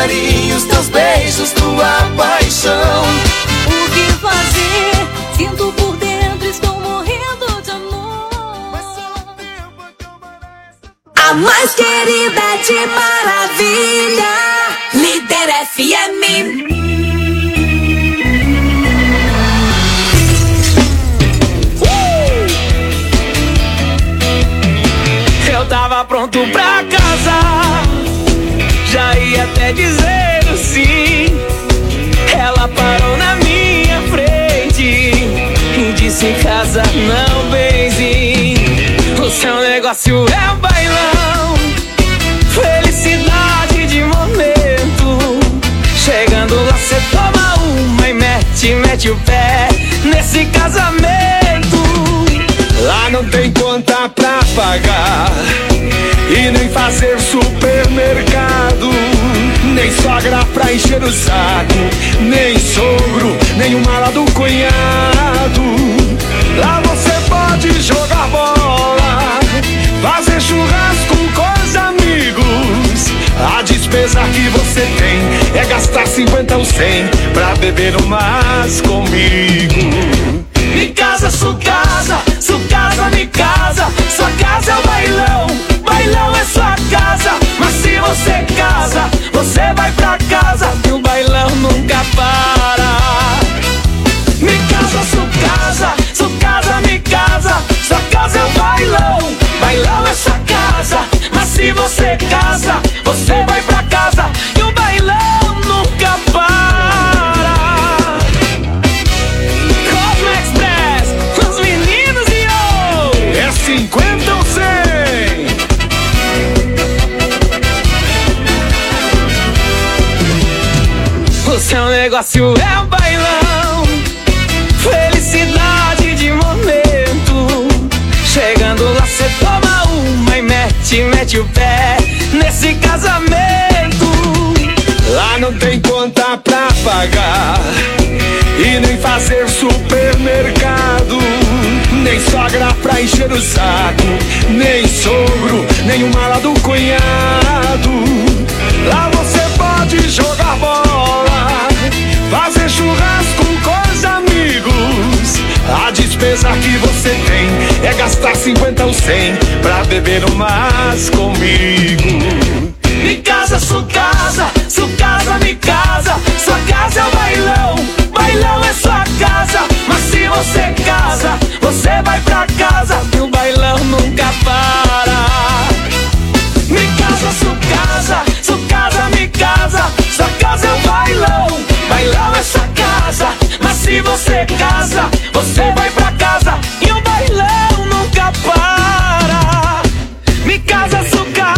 carinhos, teus beijos, tua paixão. O que fazer? Sinto por dentro, estou morrendo de amor. A mais querida de Maravilha, Líder FM. Eu tava pronto pra casar, já ia até dizer sim. Ela parou na minha frente e disse em casa não, benzinho. O seu negócio é um bailão, felicidade de momento. Chegando lá cê toma uma e mete o pé nesse casamento. Lá não tem conta pra pagar e nem fazer supermercado, nem sogra pra encher o saco, nem sogro, nem o mala do cunhado. Lá você pode jogar bola, fazer churrasco com os amigos. A despesa que você tem é gastar 50 ou 100 pra beber umas comigo. Me casa, sua casa, me casa. Sua casa é o bailão, bailão é sua casa. Mas se você casa, você vai pra casa e o bailão nunca para. Me casa, me casa. Sua casa é o bailão, bailão é sua casa. Mas se você casa, você vai pra casa e o bailão nunca para. Cosmo Express, os meninos e eu. É 50 ou 100? O seu negócio é um bailão, felicidade de momento. Chegando lá cê toma uma e mete o pé nesse casamento. Lá não tem conta pra pagar e nem fazer supermercado, nem sogra pra encher o saco, nem sogro, nem o mala do cunhado. Lá você pode jogar bola, fazer churrasco com os amigos. A despesa que você tem é gastar 50 ou 100 pra beber umas comigo. Me casa, me casa. Sua casa é o bailão, bailão é sua casa. Mas se você casa, você vai pra casa e o bailão nunca para. Me casa, me casa. Sua casa é o bailão, bailão é sua casa. Mas se você casa, você vai pra casa e o bailão nunca para. Me casa, me casa.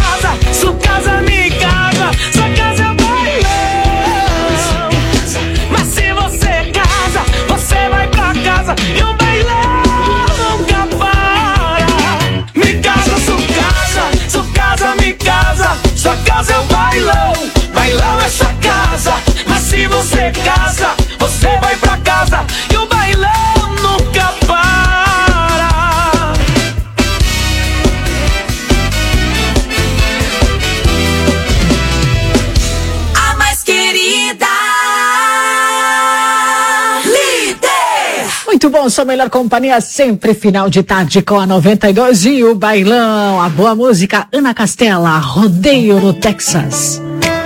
Sua casa é o bailão, mas se você casa, você vai pra casa e o bailão nunca para. Me casa, me casa. Sua casa é o bailão, bailão é sua casa. Mas se você casa, você vai pra casa e o bailão nunca para. A mais querida, Líder. Muito bom, sua melhor companhia sempre final de tarde com a 92 e o bailão. A boa música, Ana Castela, Rodeio no Texas.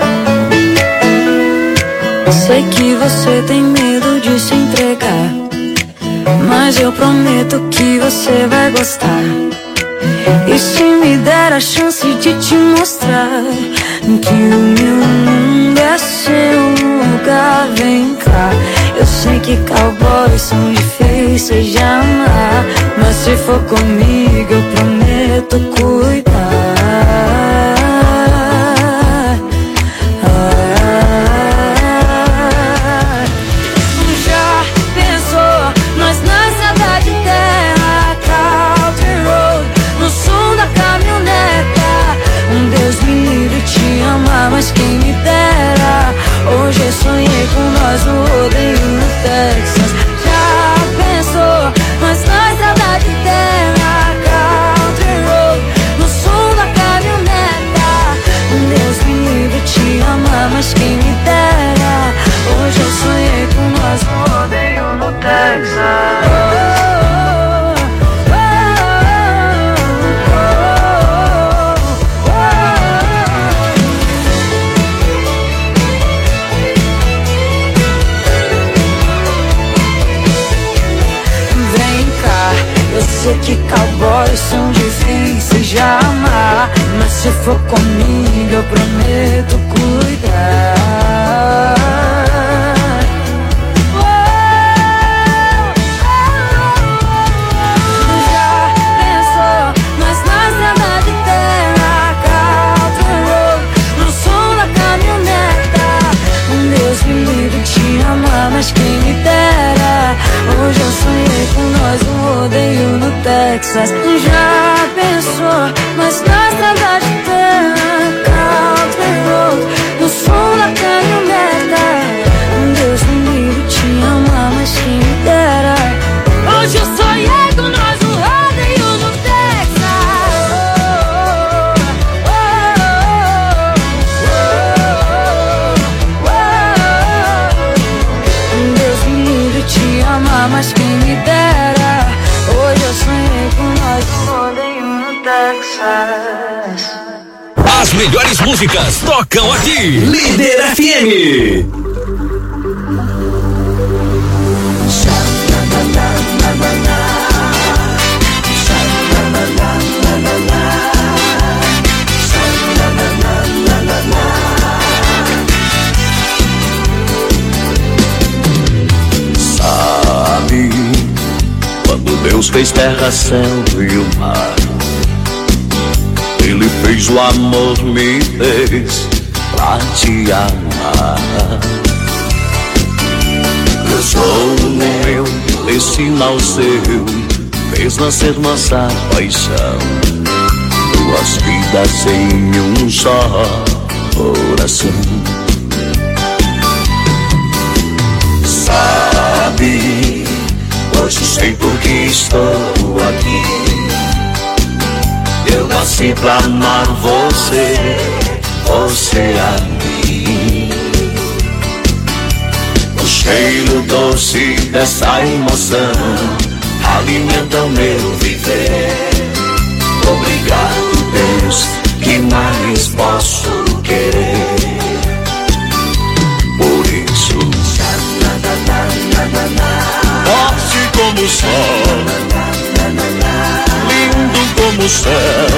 Sei que você tem medo de se entregar, mas eu prometo que você vai gostar. E se me der a chance de te mostrar que o meu mundo é seu lugar, vem cá. Eu sei que cowboys são difíceis de amar, mas se for comigo eu prometo cuidar. Já pensou nós na estrada de terra, Country Road, no som da caminhoneta? Deus me livre te amar, mas quem me dera. Hoje eu sonhei com nós no rodeio no Texas. Já pensou nós na estrada de terra, dois são difíceis de amar, mas se for comigo eu prometo cuidar. Mas quem me dera, hoje eu sonhei com nós, um rodeio no Texas. Já pensou, mas na estrada de terra, country road, no som da caminhoneta. Deus me livre te amar, mas quem me dera, hoje eu sonhei com nós, um rodeio no Texas. Te amar, mas quem me dera, hoje eu sonhei com nós, um rodeio no Texas. As melhores músicas tocam aqui. Líder FM. Quando Deus fez terra, céu e o mar, Ele fez o amor, me fez pra te amar. Eu sou o meu, esse sinal seu, fez nascer nossa paixão. Duas vidas em um só coração. Sabe, hoje sei por que estou aqui. Eu nasci pra amar você, você a mim. O cheiro doce dessa emoção alimenta o meu viver. Obrigado, Deus, que mais posso querer? Por isso, forte como o sol, lindo como o céu,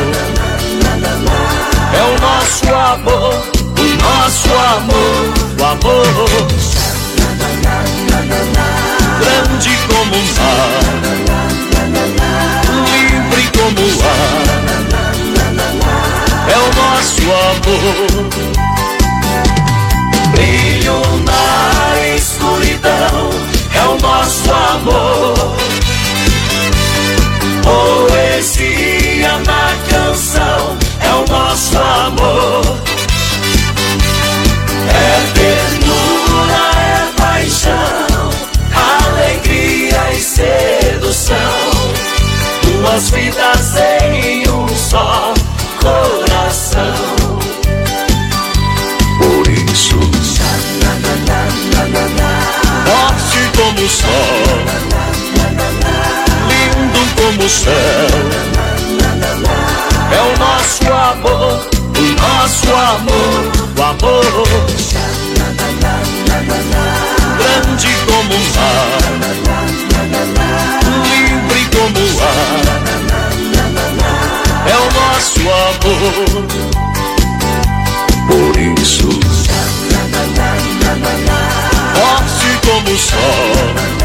é o nosso amor, o nosso amor, o amor. Grande como o mar, livre como o ar, é o nosso amor. Brilho na escuridão, é o nosso amor. Poesia na canção, é o nosso amor. É ternura, é paixão, alegria e sedução. Duas vidas em um só coração. Por isso, forte como o sol, lindo como o céu, é o nosso amor, o nosso amor, o amor. Grande como o mar, livre como o ar, é o nosso amor. Por isso, forte como o sol,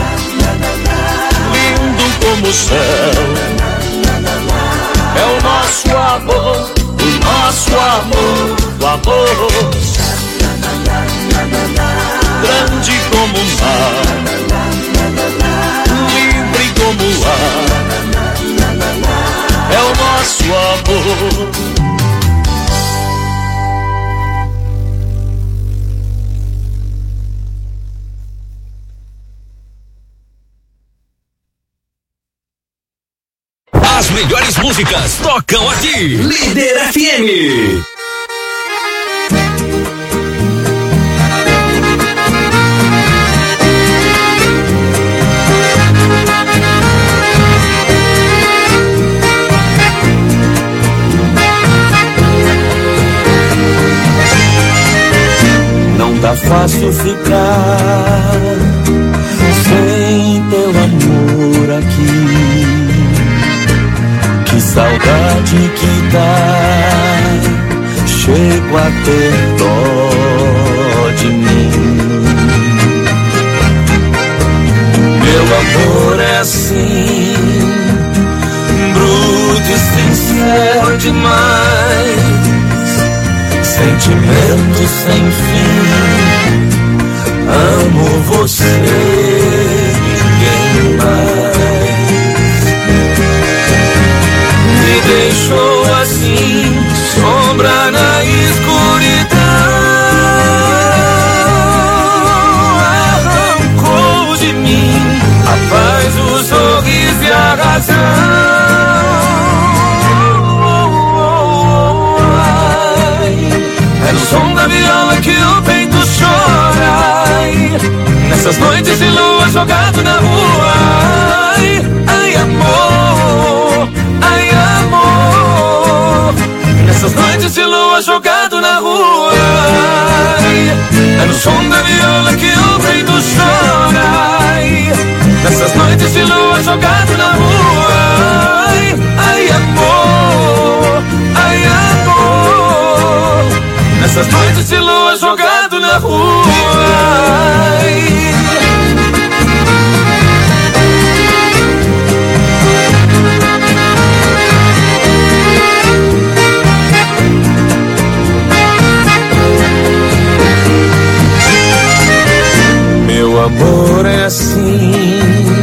lindo como o céu, é o nosso amor, o nosso amor, o amor. Grande como o mar, livre como o ar, é o nosso amor. As melhores músicas tocam aqui. Líder FM. Não tá fácil ficar sem teu amor aqui. saudade que dá, chego a ter dó de mim. Meu amor é assim, bruto e sincero demais, sentimento sem fim. Amo você, ninguém mais. Me deixou assim, sombra na escuridão. Arrancou de mim a paz, o sorriso e a razão. É no som da viola que o peito chora. Nessas noites de lua jogado na rua. Ai, amor, ai, amor. Nessas noites de lua jogado na rua. É no som da viola que o peito chora. Nessas noites de lua jogado na rua. Ai, amor, ai, amor. Nessas noites de lua jogado na rua. Meu amor é assim,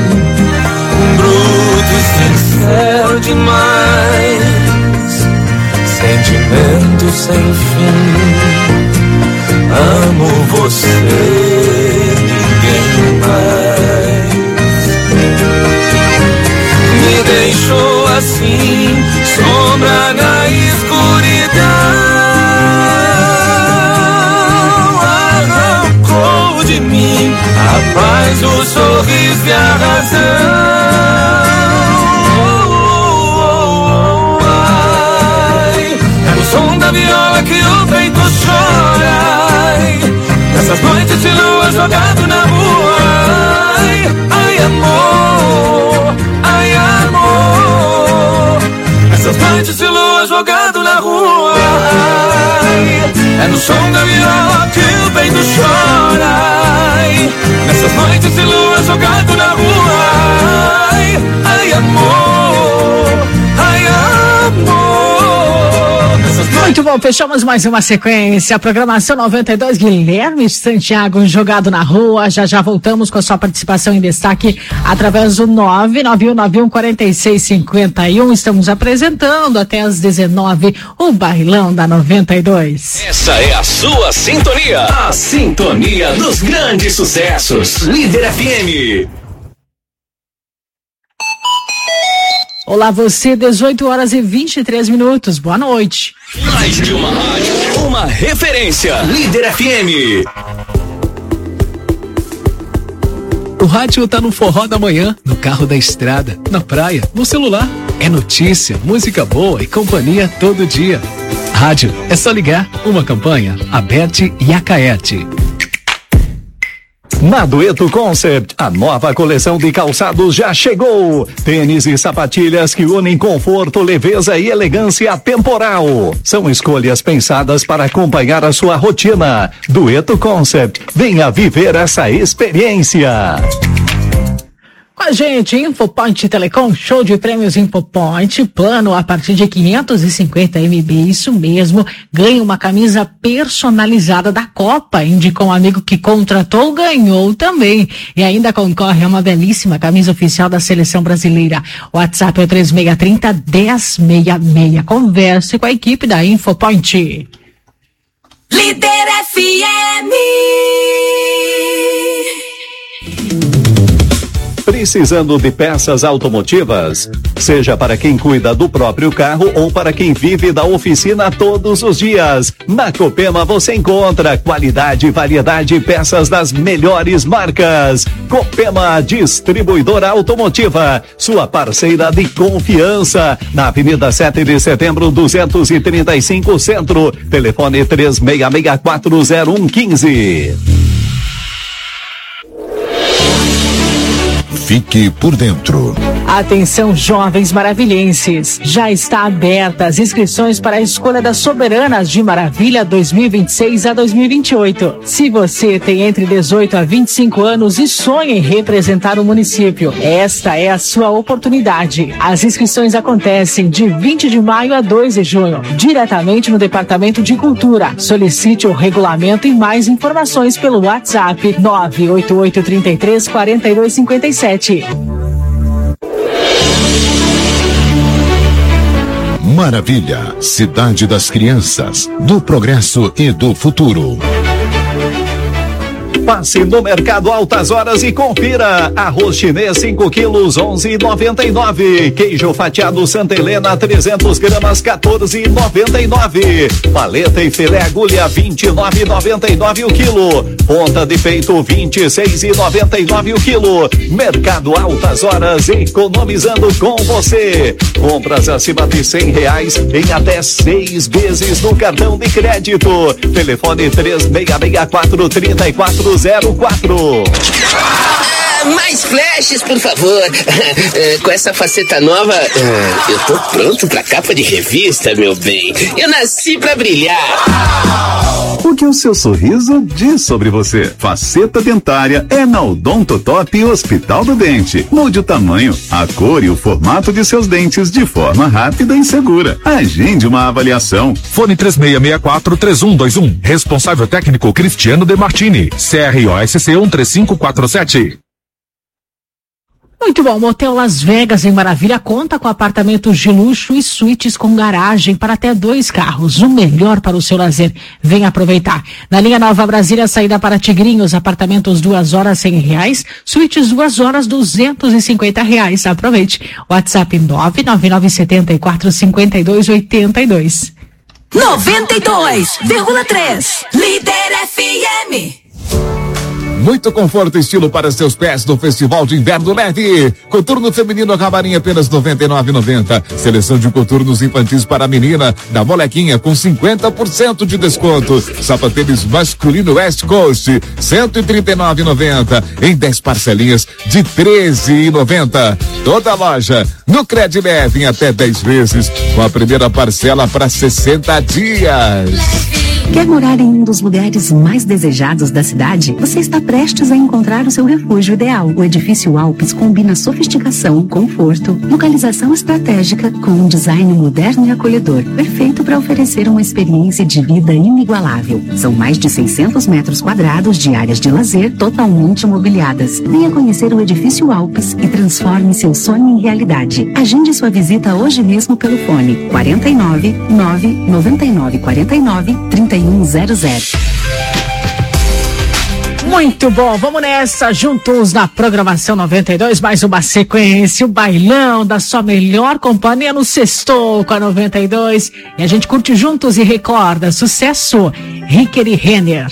bruto e sincero demais, sentimento sem fim. Amo você, ninguém mais. Me deixou assim, sombra na escuridão. Arrancou de mim a paz, o sorriso e a razão. É no som da viola que o peito chora. Nessas noites de lua jogado na rua. Ai, amor, ai, amor. Nessas noites de lua jogado na rua. É no som da viola que o peito chora. Nessas noites de lua jogado na rua. Ai, amor, ai, amor. Muito bom, fechamos mais uma sequência. Programação 92, Guilherme Santiago, jogado na rua. Já voltamos com a sua participação em destaque através do 991914651. Estamos apresentando até às 19 o Bailão da 92. Essa é a sua sintonia. A sintonia dos grandes sucessos. Líder FM. Olá você, 18 horas e 23 minutos. Boa noite. Mais de uma rádio, uma referência. Líder FM. O rádio tá no forró da manhã, no carro da estrada, na praia, no celular. É notícia, música boa e companhia todo dia. Rádio, é só ligar. Uma campanha, Aberte e Acaete. Na Dueto Concept, a nova coleção de calçados já chegou. Tênis e sapatilhas que unem conforto, leveza e elegância temporal. São escolhas pensadas para acompanhar a sua rotina. Dueto Concept, venha viver essa experiência. Com a gente, InfoPoint Telecom, show de prêmios InfoPoint, plano a partir de 550 MB, isso mesmo, ganha uma camisa personalizada da Copa, indicou um amigo que contratou, ganhou também, e ainda concorre a uma belíssima camisa oficial da Seleção Brasileira. O WhatsApp é o 3630-1066, converse com a equipe da InfoPoint. Líder FM. Precisando de peças automotivas? Seja para quem cuida do próprio carro ou para quem vive da oficina todos os dias. Na Copema você encontra qualidade, variedade e peças das melhores marcas. Copema, distribuidora automotiva, sua parceira de confiança. Na Avenida 7 de Setembro, 235 Centro. Telefone 36640115. Fique por dentro. Atenção, jovens maravilhenses, já está aberta as inscrições para a escolha das soberanas de Maravilha 2026 a 2028. Se você tem entre 18 a 25 anos e sonha em representar o município, esta é a sua oportunidade. As inscrições acontecem de 20 de maio a 2 de junho, diretamente no Departamento de Cultura. Solicite o regulamento e mais informações pelo WhatsApp 988334257. Maravilha, cidade das crianças, do progresso e do futuro. Passe no Mercado Altas Horas e confira. Arroz chinês 5 quilos 11,99. Queijo fatiado Santa Helena 300 gramas 14,99. Paleta e filé agulha 29,99 o quilo. Ponta de peito 26,99 o quilo. Mercado Altas Horas, economizando com você. Compras acima de R$100 em até 6 vezes no cartão de crédito. Telefone 3664-3404. Mais flashes, por favor. Com essa faceta nova, eu tô pronto pra capa de revista, meu bem. Eu nasci pra brilhar. O que o seu sorriso diz sobre você? Faceta dentária é na Odontotop Hospital do Dente. Mude o tamanho, a cor e o formato de seus dentes de forma rápida e segura. Agende uma avaliação. Fone 3664-3121. Responsável técnico Cristiano De Martini. CROSC 13547. Muito bom, Motel Las Vegas em Maravilha conta com apartamentos de luxo e suítes com garagem para até 2 carros, o melhor para o seu lazer. Venha aproveitar. Na linha Nova Brasília, saída para Tigrinhos, apartamentos 2 horas R$100, suítes 2 horas R$250. Aproveite. WhatsApp 999745282. 92,3 Líder FM. Muito conforto e estilo para seus pés no Festival de Inverno Leve. Coturno feminino Camarim apenas R$ 99,90. Seleção de coturnos infantis para a menina da Molequinha com 50% de desconto. Sapatênis masculino West Coast R$ 139,90 em 10 parcelinhas de R$ 13,90. Toda loja no Cred Leve em até 10 vezes com a primeira parcela para 60 dias. Quer morar em um dos lugares mais desejados da cidade? Você está prestes a encontrar o seu refúgio ideal. O Edifício Alpes combina sofisticação, conforto, localização estratégica com um design moderno e acolhedor, perfeito para oferecer uma experiência de vida inigualável. São mais de 600 metros quadrados de áreas de lazer totalmente mobiliadas. Venha conhecer o Edifício Alpes e transforme seu sonho em realidade. Agende sua visita hoje mesmo pelo fone 49 999 49 3100. Muito bom, vamos nessa, juntos na programação 92, mais uma sequência, o bailão da sua melhor companhia no Sextou com a 92, e a gente curte juntos e recorda, sucesso, Ricker e Renner.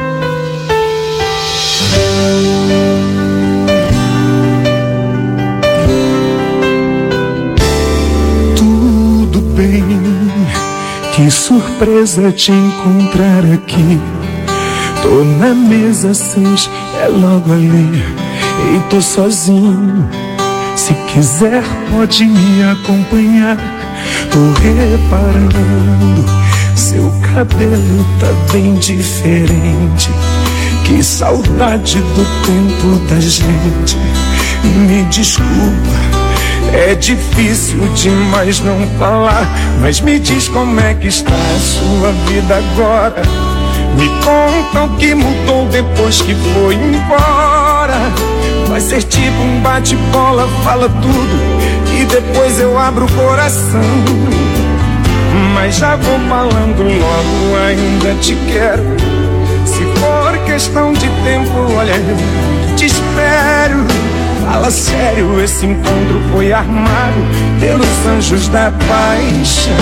Tudo bem, que surpresa te encontrar aqui. Tô na mesa 6, é logo ali, e tô sozinho. Se quiser pode me acompanhar. Tô reparando, seu cabelo tá bem diferente. Que saudade do tempo da gente. Me desculpa, é difícil demais não falar, mas me diz como é que está a sua vida agora. Me conta o que mudou depois que foi embora. Vai ser tipo um bate-bola, fala tudo e depois eu abro o coração. Mas já vou falando logo, ainda te quero. Se for questão de tempo, olha, eu te espero. Fala sério, esse encontro foi armado pelos anjos da paixão.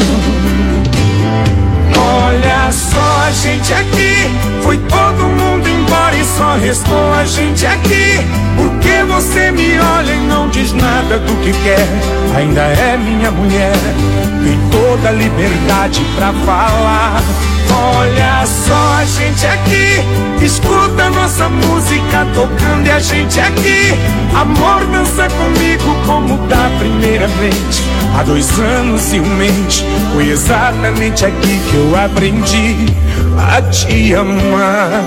Olha só a gente aqui, foi todo mundo embora e só restou a gente aqui. Porque você me olha e não diz nada do que quer, ainda é minha mulher. tem toda a liberdade pra falar. Olha só a gente aqui, escuta nossa música tocando e a gente aqui. Amor, dança comigo como da primeira vez. Há 2 anos e 1 mês, foi exatamente aqui que eu aprendi a te amar.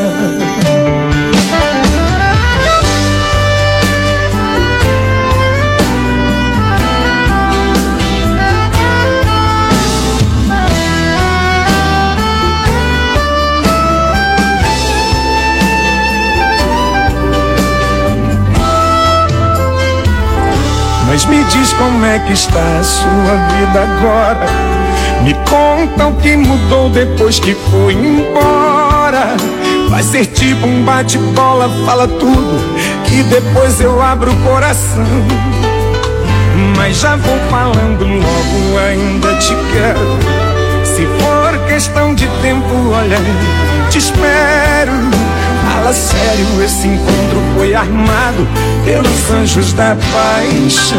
Mas me diz como é que está a sua vida agora. Me conta o que mudou depois que foi embora. Vai ser tipo um bate-bola, fala tudo, que depois eu abro o coração. Mas já vou falando logo, ainda te quero. Se for questão de tempo, olha, te espero. Fala sério, esse encontro foi armado pelos anjos da paixão.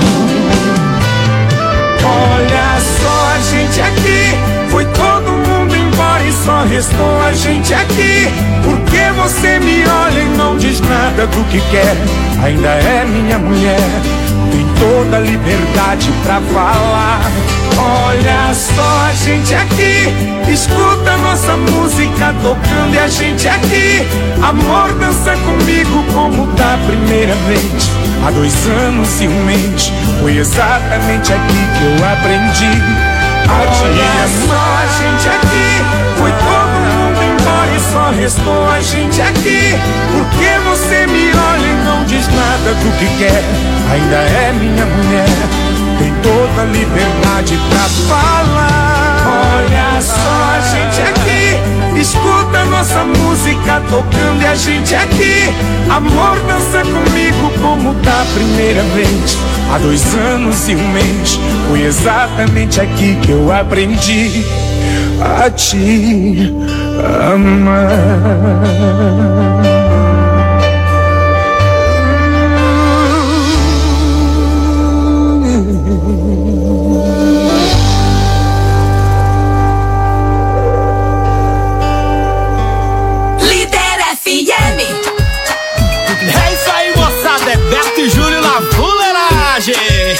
Olha só a gente aqui, foi todo mundo embora e só restou a gente aqui. Porque você me olha e não diz nada do que quer. Ainda é minha mulher, tem toda a liberdade pra falar. Olha só a gente aqui, escuta nossa música tocando e a gente aqui. Amor, dança comigo como da primeira vez. Há 2 anos e 1 mês, foi exatamente aqui que eu aprendi a te amar. Olha só a gente aqui, foi todo mundo embora e só restou a gente aqui. Porque você me olha e não diz nada do que quer. Ainda é minha mulher, tem toda a liberdade pra falar. Olha só a gente aqui, escuta nossa música tocando e a gente aqui. Amor, dança comigo como da primeira vez. Há 2 anos e 1 mês, foi exatamente aqui que eu aprendi a te amar. É isso aí, moçada, é Beto e Júlio na fuleiragem.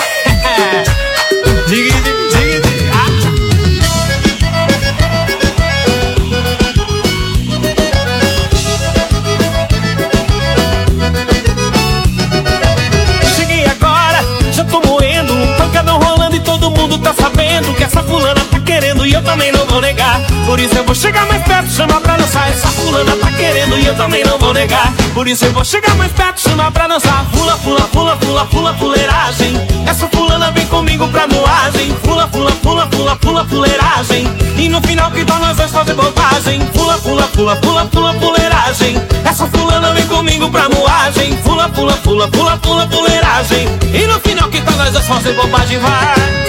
Cheguei agora, já tô moendo, pancadão rolando e todo mundo tá sabendo que essa fulana tá querendo e eu também não vou negar. Por isso eu vou chegar mais perto, chamar pra dançar. Essa fulana tá querendo e eu também não vou negar. Por isso eu vou chegar mais perto, chamar pra dançar. Fula, fula, fula, fula, fula, fuleiragem. Essa fulana vem comigo pra moagem. Fula, fula, fula, fula, fula, fuleiragem. E no final que tal nós dois fazer bobagem. Fula, fula, fula, fula, fula, fuleiragem. Essa fulana vem comigo pra moagem. Fula, fula, fula, fula, fula, fuleiragem. E no final que tal nós dois fazer bobagem, vai.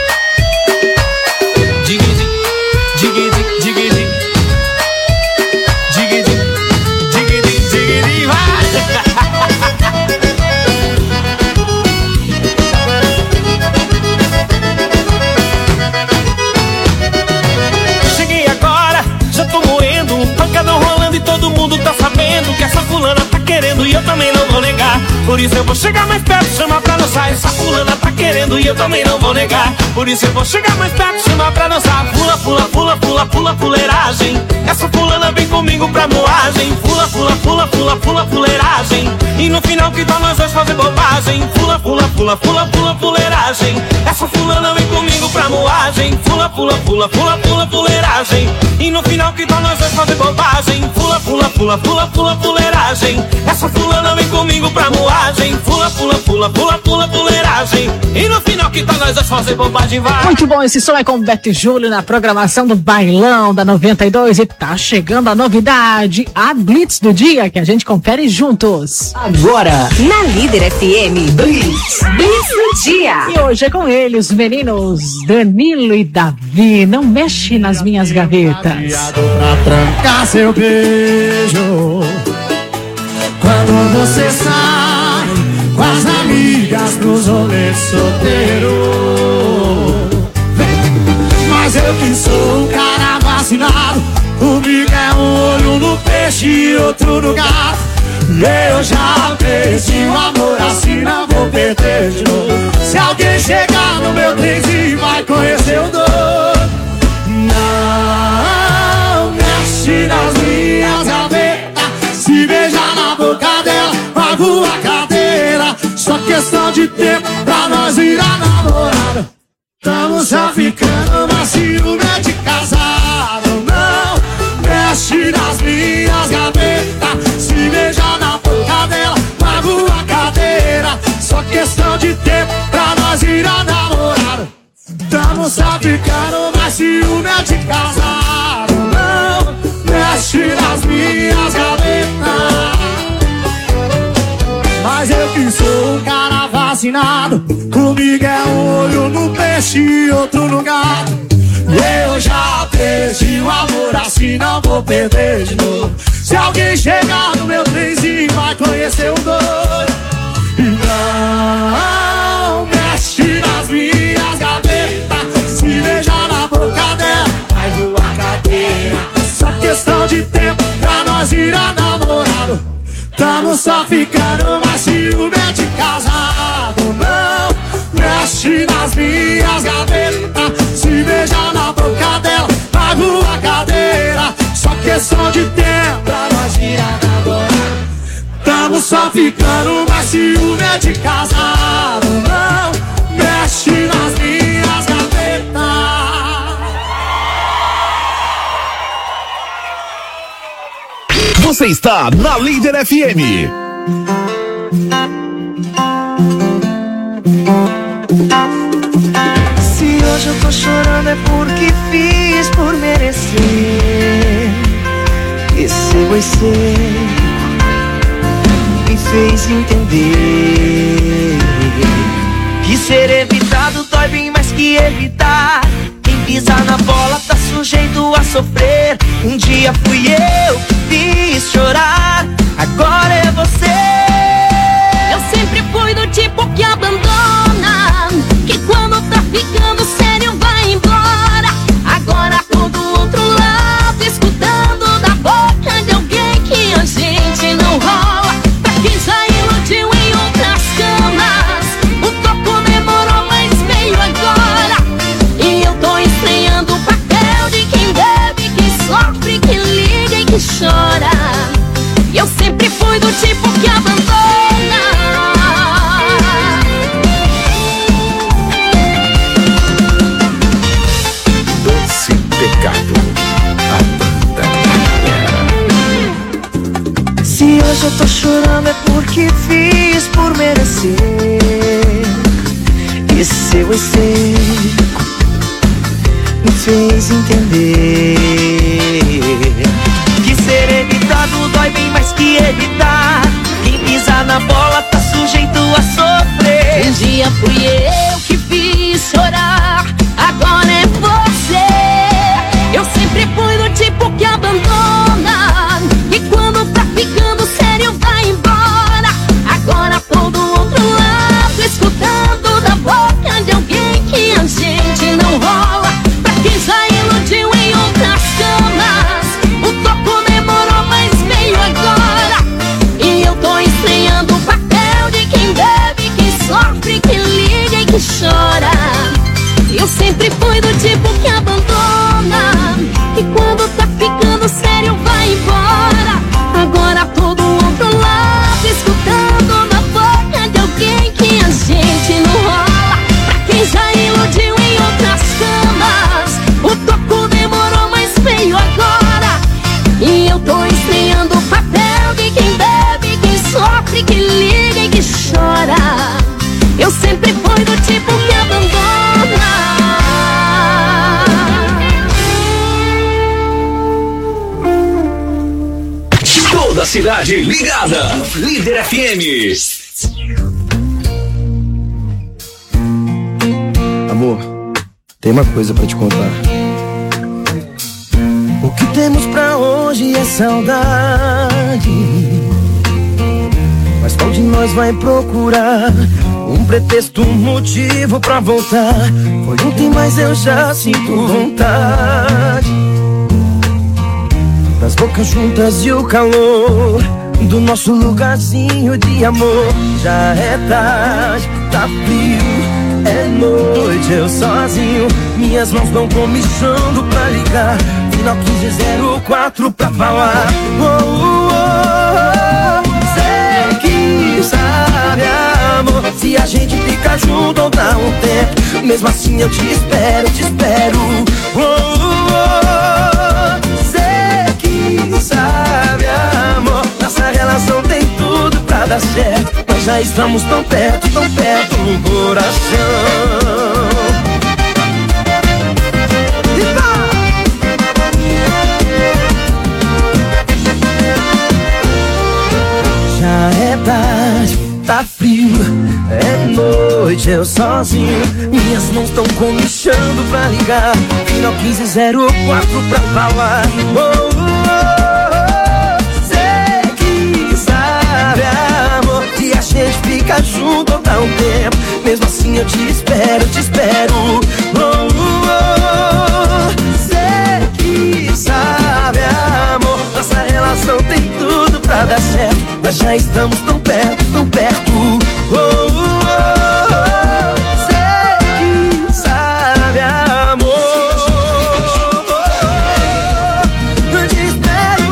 Cheguei agora, já tô moendo, pancadão rolando e todo mundo tá sabendo que essa fulana tá querendo e eu também não vou negar. Por isso eu vou chegar mais perto, chamar pra dançar. Essa fulana tá querendo e eu também não vou negar. Por isso eu vou chegar mais perto, chamar pra dançar. Fula, fula, fula, fula, fula, fuleiragem. Essa fulana vem comigo pra moagem. Fula, fula, fula, fula, fula, fuleiragem. E no final que tal nós dois fazer bobagem. Fula, fula, fula, fula, fula, fuleiragem. Essa fulana vem comigo pra moagem. Fula, fula, fula, fula, fula, fuleiragem. E no final que tal nós dois fazer bobagem. Fula, fula, fula, fula, fula, fuleiragem. Essa fulana vem comigo pra moagem. Fula, fula, fula, fula, fula, fuleiragem. E no final que tal nós dois fazer bobagem, vai. Muito bom, esse som é com Beto e Júlio na programação do Bailão da 92 e tá chegando a novidade, a Blitz do dia, que a gente confere juntos. Agora, na Líder FM, Blitz do dia. E hoje é com ele, os meninos Danilo e Davi. Não mexe nas minhas gavetas. Pra trancar seu beijo quando você sai com as amigas pros rolês solteiro. Vem mexe em outro lugar. Eu já perdi o amor, assim não vou perder de novo. Se alguém chegar no meu trenzinho vai conhecer o dono. Não mexe nas minhas gavetas, se beijar na boca dela, pago a cadeira. Só questão de tempo pra nós virar namorado. Tamo só ficando, mas ciúme é de casado. Não mexe nas minhas gavetas, se beijar na boca dela, pago a cadeira. Só questão de tempo pra nós virar namorado. Tamo só ficando, mas ciúme é de casado. Não mexe nas minhas gavetas. Mas eu que sou um cara vacinado, comigo é um olho no peixe e outro no gato. Eu já perdi o amor, assim não vou perder de novo. Se alguém chegar no meu trenzinho vai conhecer o doido. E não mexe nas minhas gavetas, se beijar na boca dela vai voar cadeira. Só questão de tempo pra nós virar namorado. Tamo só ficando, mas ciúme é de casado. Não mexe nas minhas gavetas, se beijar na boca dela, pago a cadeira. Só questão de tempo pra nós virar namorado. Tamo só ficando, mas ciúme é de casado. Não mexe nas minhas gavetas. Você está na Líder FM. Se hoje eu tô chorando é porque fiz por merecer. Esse egoísmo me fez entender que ser evitado dói bem mais que evitar. Quem pisa na bola tá sujeito a sofrer. Um dia fui eu que fiz chorar, agora é você. Eu sempre fui do tipo que abandona, que quando tá ficando sério vai embora. Agora tô do outro lado, escutando da boca de alguém que a gente não rola. Pra quem já iludiu em outras camas, o toco demorou, mas veio agora. E eu tô estranhando o papel de quem bebe, que sofre, que liga e que chora. Eu sempre fui do tipo que abandona. Doce Pecado, a banda. Se hoje eu tô chorando é porque fiz por merecer. Esse eu seco me fez entender que ser evitado dói bem mais que evitar. Quem pisa na bola tá sujeito a sofrer. Um dia fui eu que fiz chorar, agora é você. Eu sempre fui do tipo que abandona, e quando tá ficando sério vai embora. Agora tô do outro lado, escutando da boca de alguém que a gente não rola. Pra quem já iludiu em outras camas, o toco demorou, mas veio agora. E eu tô estranhando o papel de quem bebe, que sofre, que liga e que chora. Eu sempre fui do tipo que abandona, e quando tá ficando sério vai embora. Agora tô do outro lado, escutando da boca de alguém que a gente não rola. Pra quem já iludiu em outras camas, o toco demorou, mas veio agora. E eu tô estranhando o papel de quem bebe, quem sofre, que liga e que chora. Eu sempre fui do tipo que abandona. Toda a cidade ligada. Líder FM. Amor, tem uma coisa pra te contar. O que temos pra hoje é saudade, mas qual de nós vai procurar um pretexto, um motivo pra voltar? Foi ontem, mas eu já sinto vontade das bocas juntas e o calor do nosso lugarzinho de amor. Já é tarde, tá frio, é noite, eu sozinho. Minhas mãos vão comichando pra ligar. Final 1504 pra falar. Sei que sabe, amor, se a gente fica junto ou dá um tempo. Mesmo assim eu te espero, te espero. Sei que sabe, amor, nossa relação tem tudo pra dar certo. Mas já estamos tão perto no coração. Já é tarde, tá frio, é noite, eu sozinho. Minhas mãos tão comichando pra ligar. Final 1504 pra falar. Sei que sabe, amor, que a gente fica junto ou dá um tempo. Mesmo assim eu te espero, te espero. Sei que sabe, amor, nossa relação tem tudo pra dar certo. Mas já estamos tão perto, tão perto. Sei que sabe, amor, eu te espero.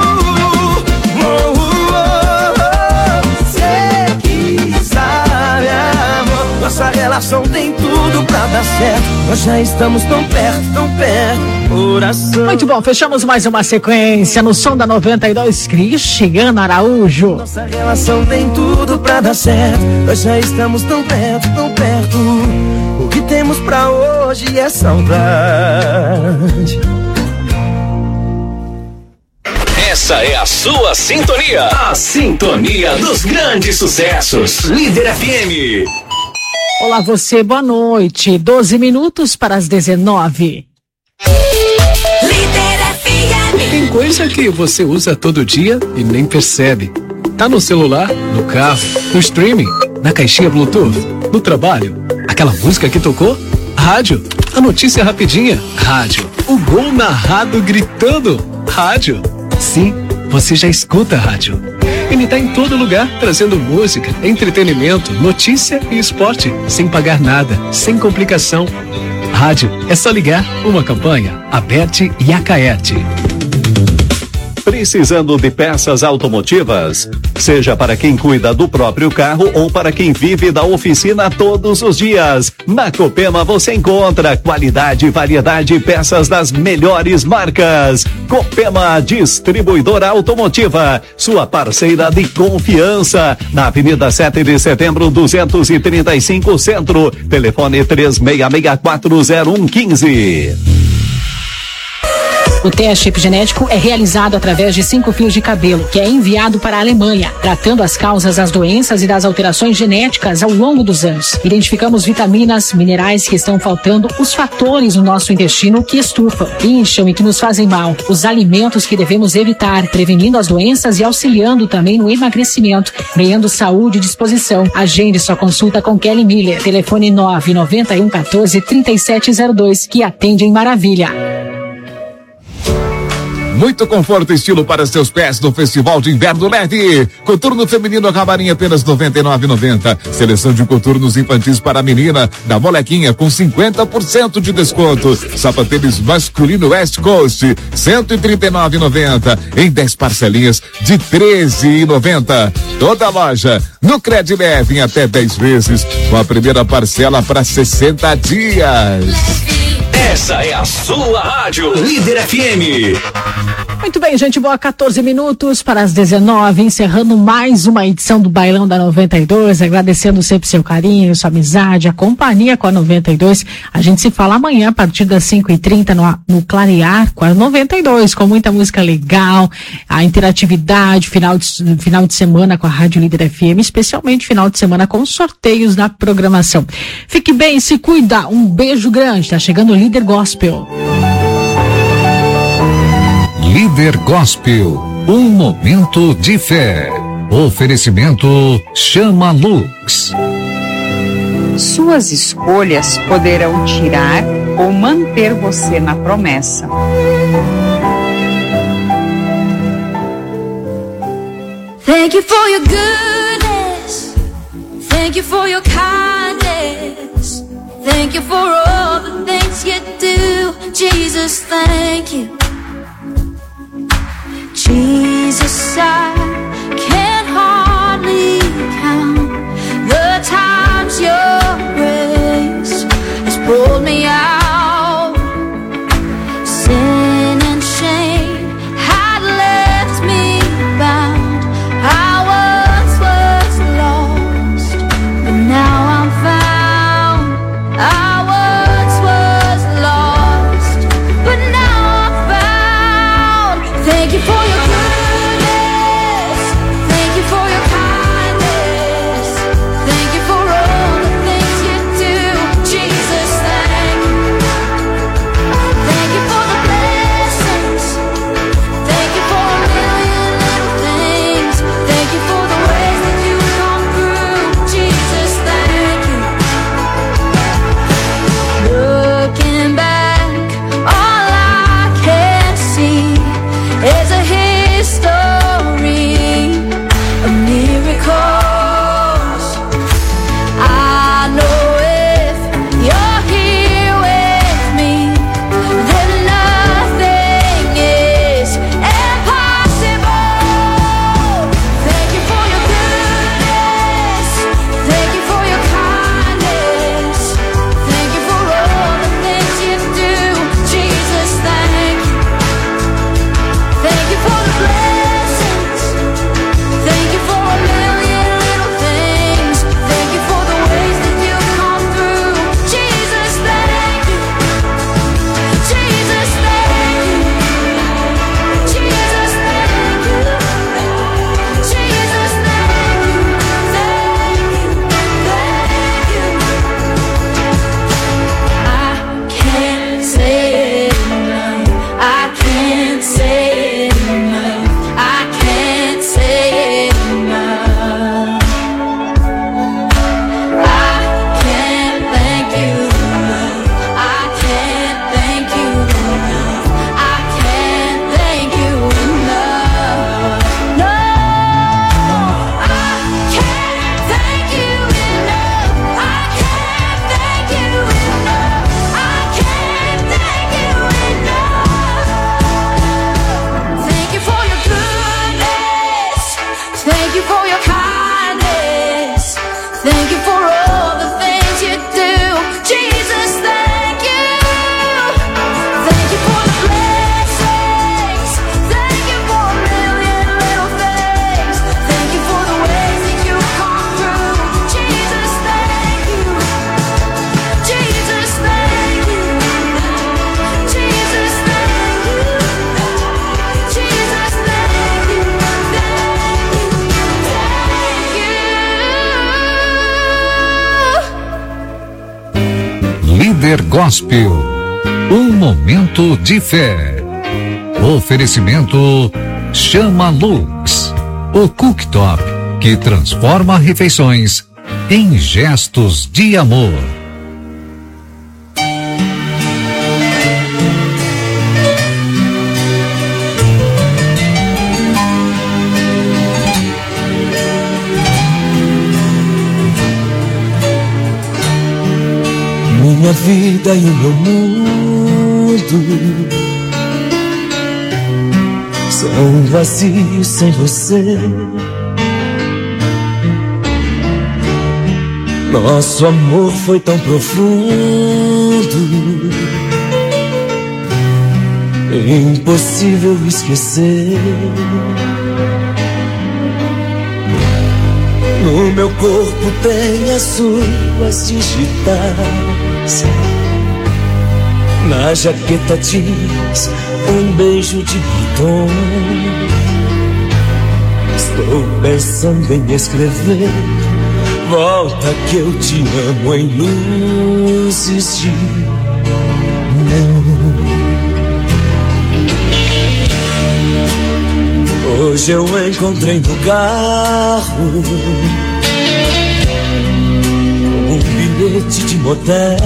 Sei que sabe, amor, nossa relação tem tudo pra dar certo. Nós já estamos tão perto, coração. Muito bom, fechamos mais uma sequência no som da 92, Cristiano Araújo. Nossa relação tem tudo pra dar certo. Nós já estamos tão perto, o que temos pra hoje é saudade. Essa é a sua sintonia. A sintonia dos grandes sucessos. Líder FM. Olá você, boa noite. 12 minutos para as 19. Tem coisa que você usa todo dia e nem percebe. Tá no celular, no carro, no streaming, na caixinha Bluetooth, no trabalho. Aquela música que tocou? Rádio. A notícia rapidinha? Rádio. O gol narrado gritando? Rádio. Sim, você já escuta rádio. Ele tá em todo lugar, trazendo música, entretenimento, notícia e esporte, sem pagar nada, sem complicação. Rádio, é só ligar. Uma campanha, Aberte e Acaerte. Precisando de peças automotivas? Seja para quem cuida do próprio carro ou para quem vive da oficina todos os dias. Na Copema você encontra qualidade e variedade de peças das melhores marcas. Copema Distribuidora Automotiva, sua parceira de confiança. Na Avenida 7 de Setembro, 235 Centro. Telefone 36640115. O teste epigenético é realizado através de 5 fios de cabelo, que é enviado para a Alemanha, tratando as causas das doenças e das alterações genéticas ao longo dos anos. Identificamos vitaminas, minerais que estão faltando, os fatores no nosso intestino que estufam, incham e que nos fazem mal, os alimentos que devemos evitar, prevenindo as doenças e auxiliando também no emagrecimento, ganhando saúde e disposição. Agende sua consulta com Kelly Miller. Telefone 99114-3702, que atende em maravilha. Muito conforto e estilo para seus pés no Festival de Inverno Leve. Coturno feminino Camarim apenas R$ 99,90. Seleção de coturnos infantis para a menina da Molequinha com 50% de desconto. Sapatênis masculino West Coast R$ 139,90 em 10 parcelinhas de R$ 13,90. Toda loja no Cred Leve em até 10 vezes com a primeira parcela para 60 dias. Essa é a sua rádio, Líder FM. Muito bem, gente, boa, 14 minutos para as 19, encerrando mais uma edição do Bailão da 92, agradecendo sempre seu carinho, sua amizade, a companhia com a 92. A gente se fala amanhã a partir das 5h30 no Clarear com a 92, com muita música legal, a interatividade, final de semana com a Rádio Líder FM, especialmente final de semana com sorteios na programação. Fique bem, se cuida, um beijo grande, tá chegando o Líder Gospel. Líder Gospel, um momento de fé. Oferecimento Chama Lux. Suas escolhas poderão tirar ou manter você na promessa. Thank you for your goodness. Thank you for your kindness. Thank you for all the things you do. Jesus, thank you. Jesus, I can hardly count the times your grace has pulled me out. Sin and shame had left me bound. I once was lost, but now I'm found. I once was lost, but now I'm found. Thank you for your goodness. Thank you for your kindness. Thank you for all the things you do. Jesus, thank you. Thank you for the blessings. Thank you for a million little things. Thank you for the ways that you come through. Jesus, thank you. Looking back, all I can see is a history of miracles. I know if you're here with me, then nothing is impossible. Thank you for your goodness. Thank you for your kindness. Thank you for all the things you do. Jesus, thank you. Thank you for the blessings. Thank you for a million little things. Thank you for the ways that you come through. Jesus, thank you. Jesus, thank you. Jesus, thank you. Jesus, thank you. Thank you. Thank you. I can't say it enough. I can't say it enough. I can't say it enough. I can't thank you enough. I can't thank you enough. I can't thank you enough. No, I can't thank you enough. I can't thank you enough. I can't thank you enough. Thank you for your goodness. Thank you for your kindness. Thank you for all the things you do. Jesus, thank you. Thank you for the blessings. Thank you for a million little things. Thank you for the ways that you come through. Jesus, thank you. Jesus, thank you. Jesus, thank you. Jesus, thank you. Líder Gospel, um momento de fé. Oferecimento Chama Lux, o cooktop que transforma refeições em gestos de amor. Minha vida e o meu mundo são vazios sem você. Nosso amor foi tão profundo, impossível esquecer. No meu corpo tem as suas digitais, na jaqueta jeans um beijo de batom. Estou pensando em escrever: volta que eu te amo, em luzes de neon. Hoje eu encontrei no carro um bilhete de motel.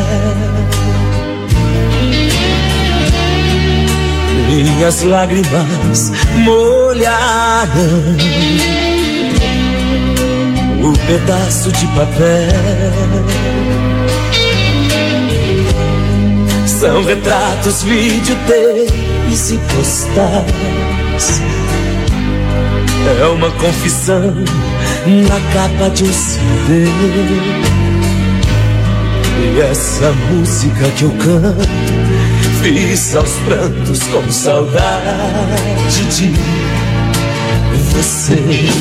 Minhas lágrimas molharam o pedaço de papel. São retratos, videotapes e postais. É uma confissão na capa de um CD. E essa música que eu canto, fiz aos prantos com saudade de você.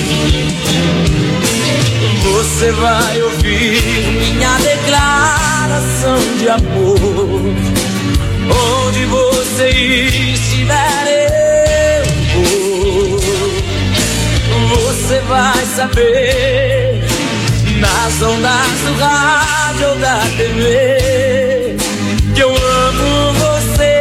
Você vai ouvir minha declaração de amor. Onde você estiver, eu vou. Você vai saber nas ondas do rádio ou da TV que eu amo você.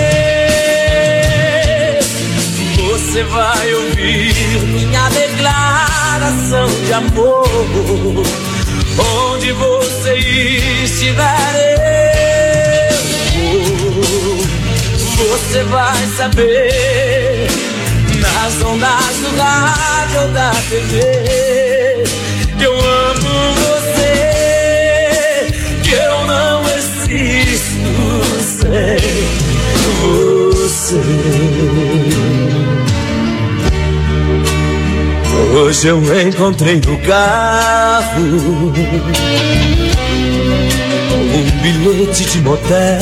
Você vai ouvir minha declaração de amor. Onde você estiver, eu vou. Você vai saber nas ondas do rádio ou da TV que eu amo você, que eu não existo sem você. Hoje eu encontrei no carro um bilhete de motel.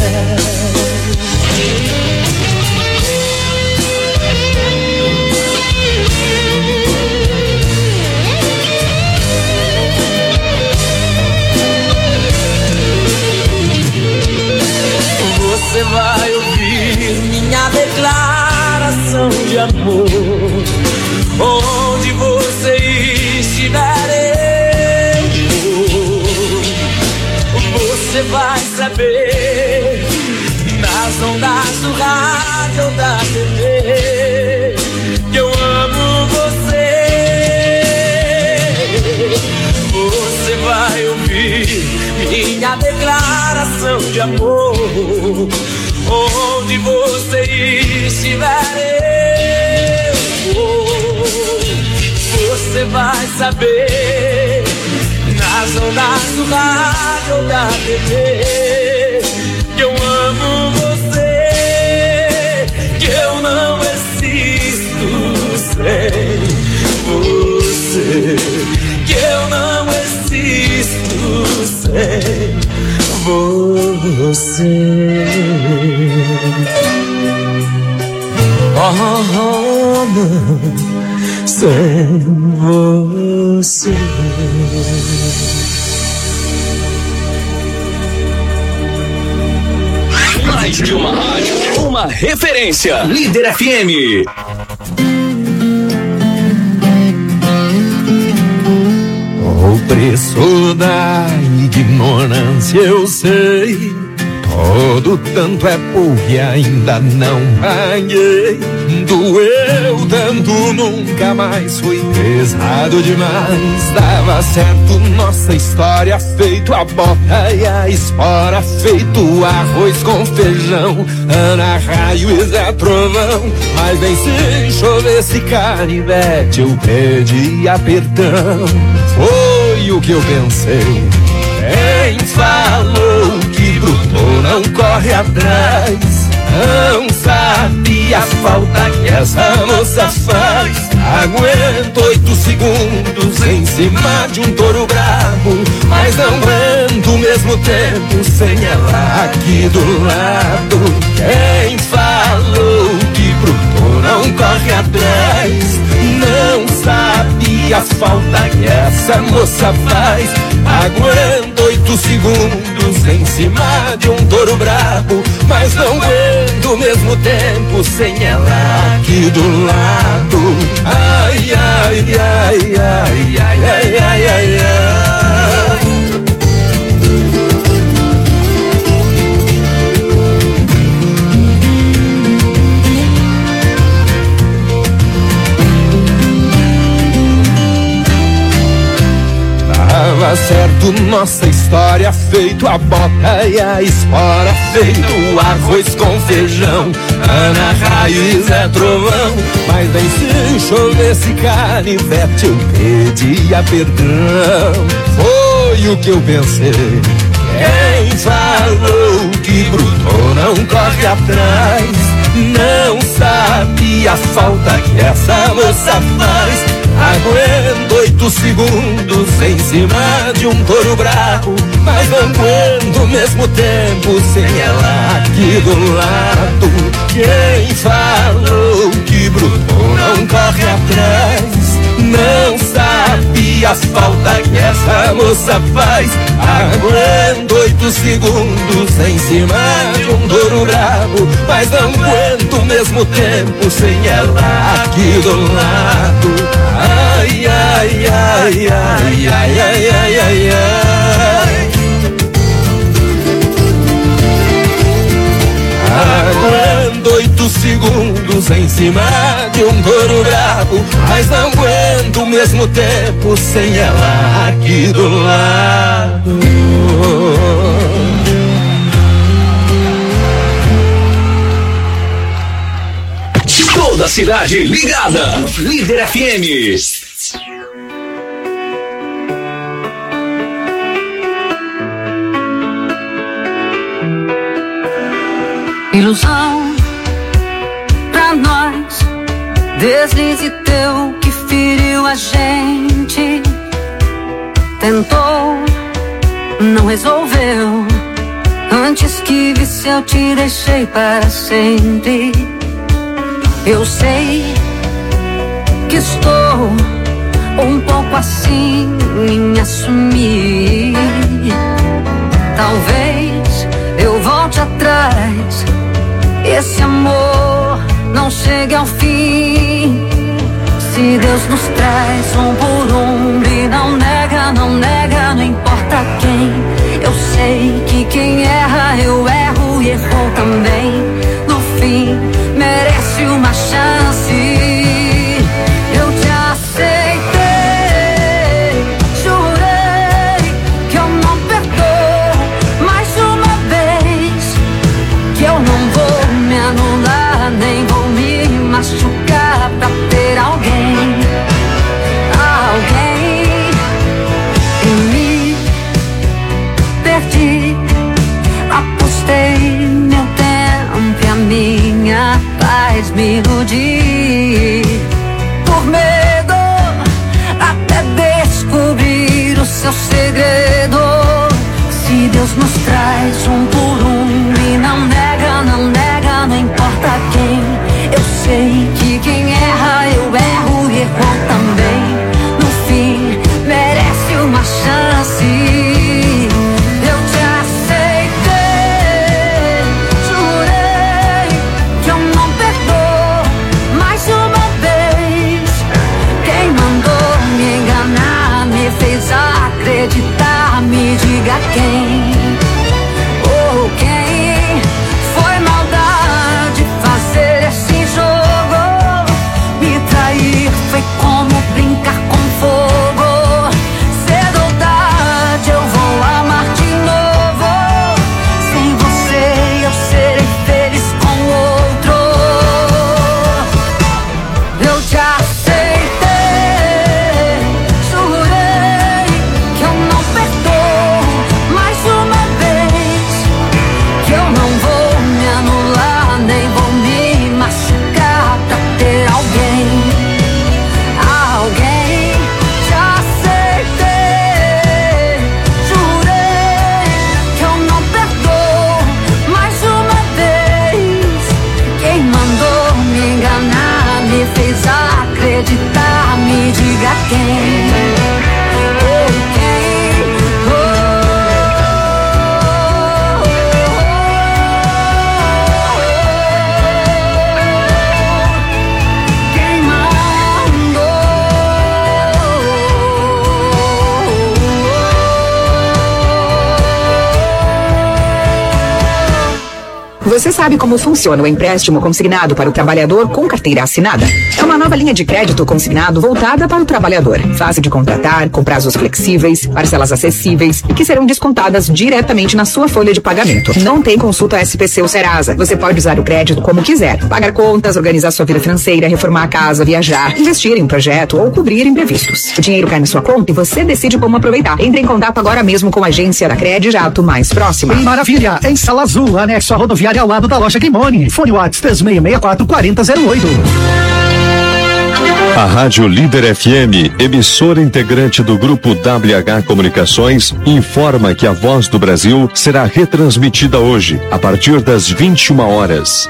Você vai ouvir minha declaração de amor. Onde você estiver, eu vou. Você vai saber nas ondas do rádio ou da TV que eu amo você. Você vai ouvir minha declaração de amor. Onde você estiver, eu vou. Você vai saber nas ondas do rádio ou da TV que eu amo você, que eu não existo sem você, que eu não existo sem você. Oh, não, sem você. Mais de uma rádio, uma referência. Líder FM. O preço da ignorância eu sei. Todo tanto é porque ainda não paguei. Doeu tanto, nunca mais foi pesado demais. Dava certo nossa história, feito a bota e a espora, feito arroz com feijão, Ana Raio e Zé Trovão. Mas nem se chovesse canivete eu pedia perdão. Foi o que eu pensei. Quem falou que bruto não corre atrás não sabe a falta que essa moça faz. Aguento 8 segundos em cima de um touro bravo, mas não aguento o mesmo tempo sem ela aqui do lado. Quem falou que bruto não corre atrás não sabe a falta que essa moça faz. Aguento 8 segundos em cima de um touro brabo, mas não aguento o mesmo tempo sem ela aqui do lado. Ai, ai, ai, ai, ai, ai, ai, ai, ai. Dava certo Tudo nossa história, feito a bota e a espora, feito o arroz com feijão. Ana Raiz é trovão, mas nem se chovesse canivete eu pedia perdão. Foi o que eu pensei. Quem falou que Bruto não corre atrás não sabe a falta que essa moça faz. Aguento 8 segundos em cima de um touro bravo, mas não aguento o mesmo tempo sem ela aqui do lado. Quem falou que Bruto não corre atrás não sabe a falta que essa moça faz. Aguento 8 segundos em cima de um touro bravo, mas não aguento o mesmo tempo sem ela aqui do lado. Ai, ai, ai, ai, ai, ai, ai, ai, ai. Aguento 8 segundos em cima de um touro bravo, mas não aguento o mesmo tempo sem ela aqui do lado. Toda a cidade ligada. Líder FM. Ilusão pra nós, deslize teu que feriu a gente. Tentou, não resolveu. Antes que visse eu te deixei para sempre. Eu sei que estou um pouco assim em assumir. Talvez eu volte atrás, esse amor não chegue ao fim. Se Deus nos traz por e não nega, não importa quem. Eu sei que quem erra eu erro e errou também. No fim merece uma chance. Eu te aceitei, jurei que eu não perdoo mais uma vez, que eu não vou me anular, nem vou me machucar pra ter alguém e me perdi. Apostei meu tempo e a minha paz me iludi, por medo até descobrir o seu segredo. Se Deus nos traz por e não nega, não importa quem. Eu sei que quem erra eu erro e errou também. No fim merece uma chance. Acreditar, me diga quem ou quem foi maldade fazer esse jogo. Me trair foi como brincar com fogo. Cedo ou tarde eu vou amar de novo. Sem você eu serei feliz com outro. Eu te aceitei, jurei que eu não perdoo mais uma Você sabe como funciona o empréstimo consignado para o trabalhador com carteira assinada? É uma nova linha de crédito consignado voltada para o trabalhador. Fácil de contratar, com prazos flexíveis, parcelas acessíveis e que serão descontadas diretamente na sua folha de pagamento. Não tem consulta SPC ou Serasa. Você pode usar o crédito como quiser. Pagar contas, organizar sua vida financeira, reformar a casa, viajar, investir em um projeto ou cobrir imprevistos. O dinheiro cai na sua conta e você decide como aproveitar. Entre em contato agora mesmo com a agência da Credijato mais próxima. Maravilha! Em Sala Azul, anexo à rodoviária ao lado da loja Guimone. Fone WhatsApp 3664-4008. A Rádio Líder FM, emissora integrante do Grupo WH Comunicações, informa que a Voz do Brasil será retransmitida hoje, a partir das 21 horas.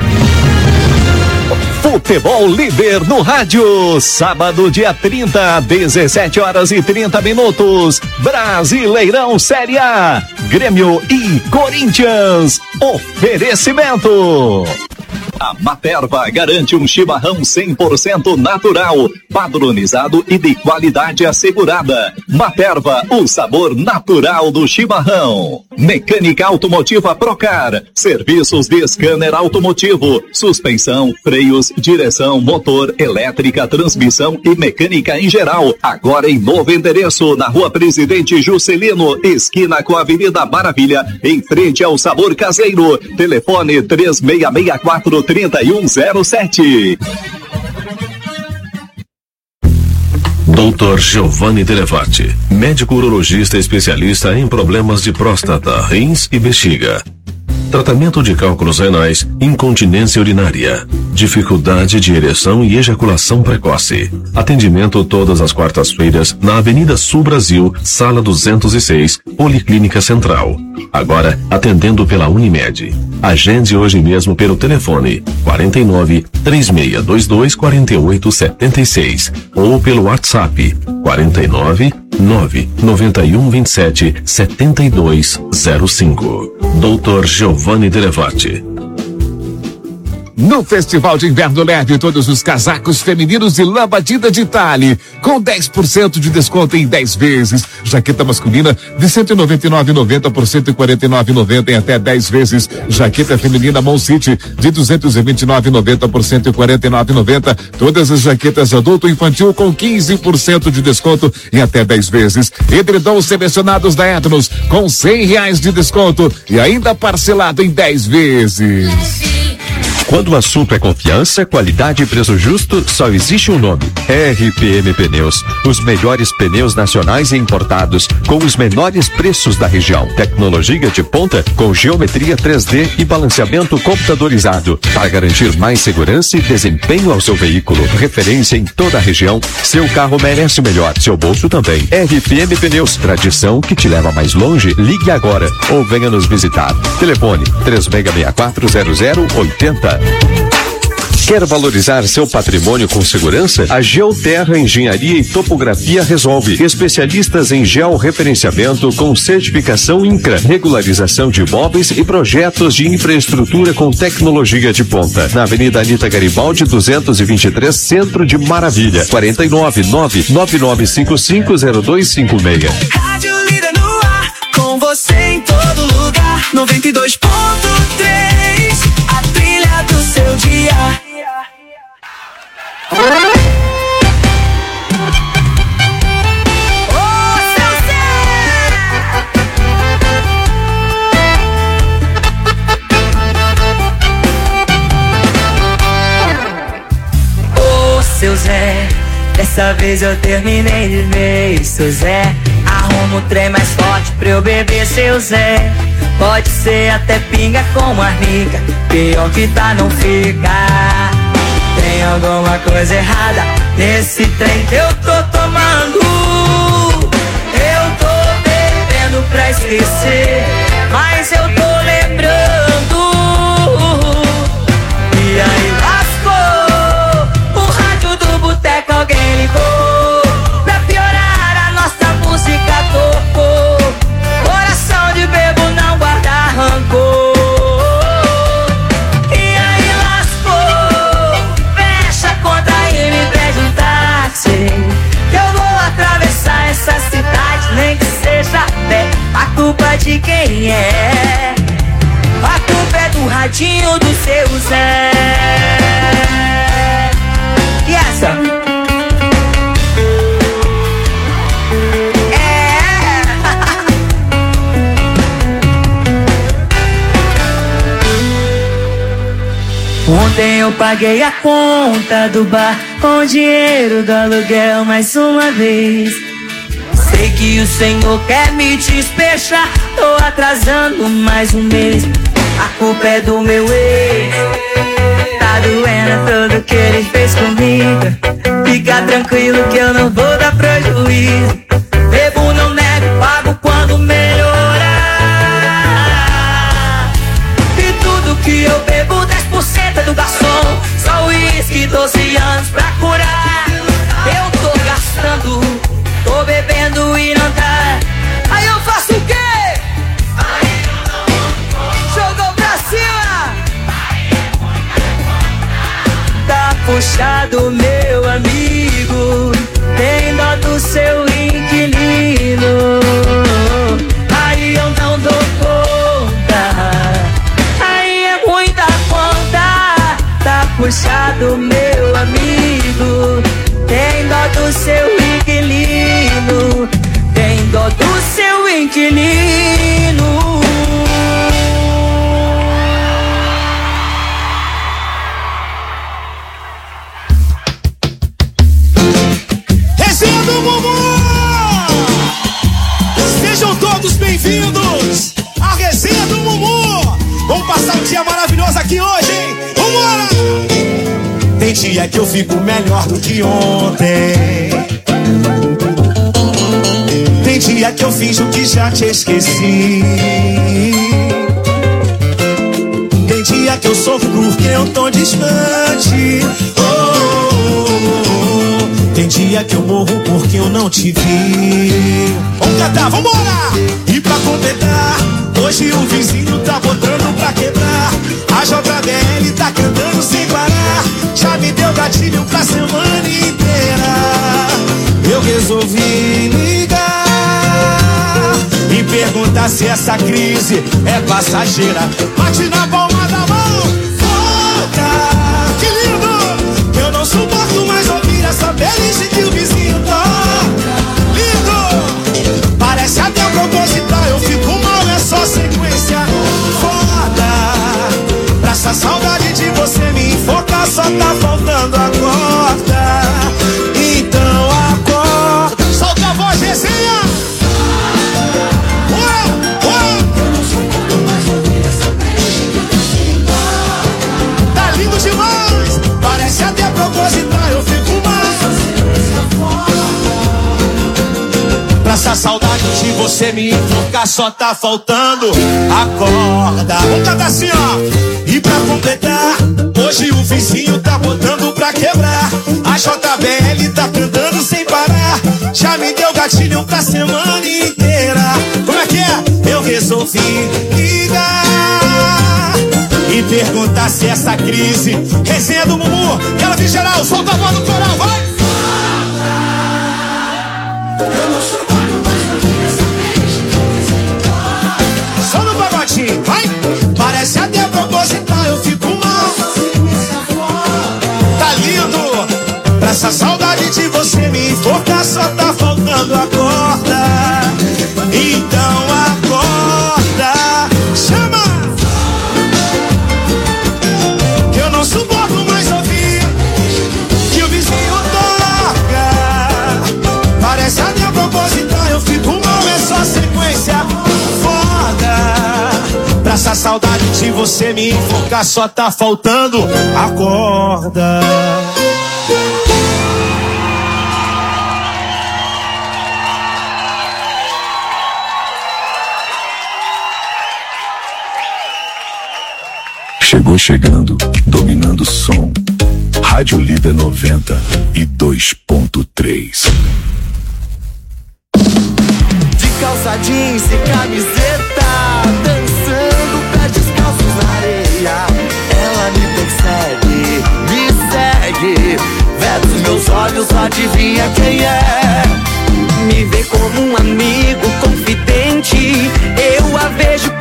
Futebol Líder no rádio, sábado dia 30, 17 horas e 30 minutos, Brasileirão Série A, Grêmio e Corinthians, oferecimento. A Materva garante um chimarrão 100% natural, padronizado e de qualidade assegurada. Materva, o sabor natural do chimarrão. Mecânica Automotiva Procar, serviços de scanner automotivo, suspensão, freios, direção, motor, elétrica, transmissão e mecânica em geral. Agora em novo endereço, na Rua Presidente Juscelino, esquina com a Avenida Maravilha, em frente ao Sabor Caseiro. Telefone 3664-3107. Dr. Giovanni Delevati, médico urologista especialista em problemas de próstata, rins e bexiga. Tratamento de cálculos renais, incontinência urinária, dificuldade de ereção e ejaculação precoce. Atendimento todas as quartas-feiras na Avenida Sul Brasil, Sala 206, Policlínica Central. Agora atendendo pela Unimed. Agende hoje mesmo pelo telefone 49 3622 4876 ou pelo WhatsApp 49 991 27 7205. Dr. Giovanni Delevati. No Festival de Inverno Leve, todos os casacos femininos de lã batida de Tale, com 10% de desconto em 10 vezes. Jaqueta masculina de R$199,90 por R$149,90 em até 10 vezes. Jaqueta feminina Mon City de R$229,90 por R$149,90. Todas as jaquetas adulto e infantil com 15% de desconto em até 10 vezes. Edredons selecionados da Etnos com R$100 de desconto e ainda parcelado em 10 vezes. Quando o assunto é confiança, qualidade e preço justo, só existe um nome: RPM Pneus. Os melhores pneus nacionais e importados, com os menores preços da região. Tecnologia de ponta, com geometria 3D e balanceamento computadorizado, para garantir mais segurança e desempenho ao seu veículo. Referência em toda a região, seu carro merece o melhor, seu bolso também. RPM Pneus, tradição que te leva mais longe. Ligue agora ou venha nos visitar. Telefone 3664-0080. Quer valorizar seu patrimônio com segurança? A Geoterra Engenharia e Topografia resolve. Especialistas em georreferenciamento com certificação INCRA, regularização de imóveis e projetos de infraestrutura com tecnologia de ponta. Na Avenida Anita Garibaldi, 223, Centro de Maravilha. 499-9955-0256. Rádio Líder no ar, com você em todo lugar. 92.3, a trilha do seu dia. Seu Zé, dessa vez eu terminei de vez. Seu Zé, arruma o trem mais forte pra eu beber. Seu Zé, pode ser até pinga com arnica, pior que tá não fica. Tem alguma coisa errada nesse trem que eu tô tomando. Eu tô bebendo pra esquecer, mas eu tô lembrando. E aí lascou, o rádio do boteco alguém ligou. Pra piorar a nossa música tocou. Coração de bebo não guarda rancor. E aí lascou, fecha a conta e me pede um táxi, que eu vou atravessar essa cidade, nem que seja a pé. A culpa de quem é? A culpa é do o radinho do seu Zé. E essa? Ontem eu paguei a conta do bar com o dinheiro do aluguel mais uma vez. Sei que o Senhor quer me despejar, tô atrasando mais um mês. A culpa é do meu ex, tá doendo tudo que ele fez comigo. Fica tranquilo que eu não vou dar prejuízo. Bebo, não nego, pago quando melhorar. E tudo que eu bebo, 10% é do garçom. Só uísque, 12 anos pra curar. Eu tô gastando, tô bebendo e não tá. Aí eu faço o quê? Jogou pra cima. Tá puxado, meu amigo. Tem dó do seu inquilino. Aí eu não dou conta. Aí é muita conta. Tá puxado, meu amigo. Tem dó do seu inquilino. Tem dó do seu inquilino. Resenha do Mumu! Sejam todos bem-vindos à Resenha do Mumu! Vamos passar um dia maravilhoso aqui hoje, hein? Vambora! Tem dia que eu fico melhor do que ontem. Tem dia que eu finjo que já te esqueci. Tem dia que eu sofro porque eu tô distante. Tem dia que eu morro porque eu não te vi. Vamos cantar, vambora! E pra completar, hoje o vizinho tá botando pra quebrar. A JBL tá cantando sem parar. Já me deu gatilho pra semana inteira. Eu resolvi ligar e perguntar se essa crise é passageira. Bate na palma da mão. Volta, que lindo. Eu não suporto mais ouvir essa playlist que o vizinho toca. Lindo. Parece até proposital. Eu fico mal, é só sequência. Foda. Pra essa saudade de você me enfocar, só tá faltando a corda. Então acorda. Solta a voz, resenha. Tá lindo demais. Parece até proposital, eu fico mal. Pra essa saudade de você me enfocar, só tá faltando a corda. Vamos cantar assim, ó. E pra completar, hoje o vizinho tá botando pra quebrar. A JBL tá cantando sem parar. Já me deu gatilho pra semana inteira. Como é que é? Eu resolvi ligar e perguntar se essa crise. Resenha do Mumu, quero vir geral, solta a voz do coral, vai! Só no pagodinho, vai! Parece até proposital, eu fico mal. Tá lindo! Pra essa saudade de você me enfocar, só tá faltando a corda. Então acorda, chama! Que eu não suporto mais ouvir que o vizinho toca. Parece até proposital, eu fico mal, é só sequência. Foda. Pra essa saudade de você me enfocar, só tá faltando a corda. Chegou chegando, dominando o som. Rádio Líder 92.3. De calça jeans e camiseta,